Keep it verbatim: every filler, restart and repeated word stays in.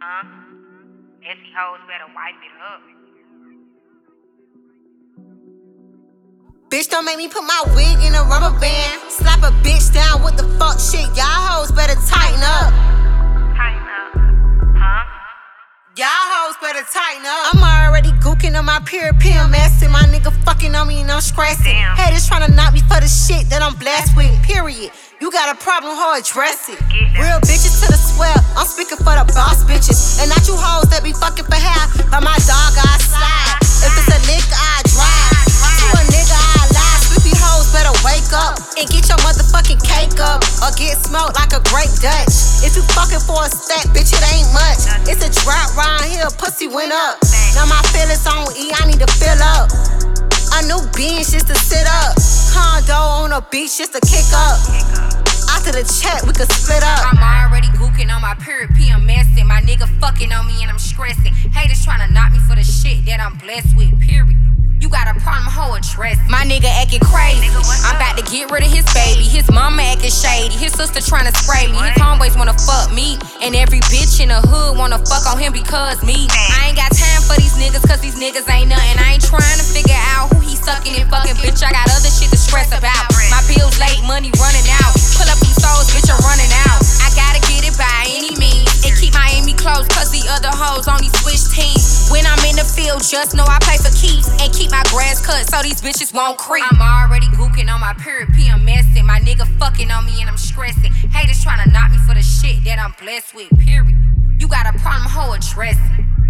Huh? Messy hoes better wipe it up. Bitch, don't make me put my wig in a rubber band. Slap a bitch down with the fuck shit. Y'all hoes better tighten up. Tighten up. Huh? Y'all hoes better tighten up. I'm already gooking on my period P M S, and my nigga fucking on me and I'm stressing. Damn. Haters tryna knock me for the shit that I'm blessed with, period. You got a problem, ho, address it. Real bitches to the swell, I'm speaking for the boss bitches. And not you hoes that be fucking for hair. By my dog, I slide. If it's a nigga, I drive. To a nigga, I lie. Sleepy hoes better wake up and get your motherfucking cake up, or get smoked like a grape Dutch. If you fucking for a stack, bitch, it ain't much. It's a drought round here, pussy went up. Now my feelings on E, I need to fill up. A new bench just to sit up. Condo on a beach just to kick up. After the chat, we could split up. I'm already gooking on my period P M S, and my nigga fucking on me and I'm stressing. Haters tryna knock me for the shit that I'm blessed with, period. You got a problem, ho, address it. My nigga acting crazy. I'm about to get rid of his baby. His mama acting shady. His sister tryna spray me. His homeboys wanna fuck me. And every bitch in the hood wanna fuck on him because me. I ain't got time for these niggas, cause these niggas ain't nothing. I ain't trying to figure out who he sucking and fucking, bitch. I got other shit to stress about. My bills late, money running out. Pull up these stores, bitch, I'm running out. I gotta get it by any means. And keep Miami close, cause the other hoes only switch teams. When I'm in the field, just know I play for keeps. And keep my grass cut so these bitches won't creep. I'm already gooking on my period P M S, and my nigga fucking on me and I'm stressing. Haters tryna knock me for the shit that I'm blessed with, period. You got a problem, ho, address it.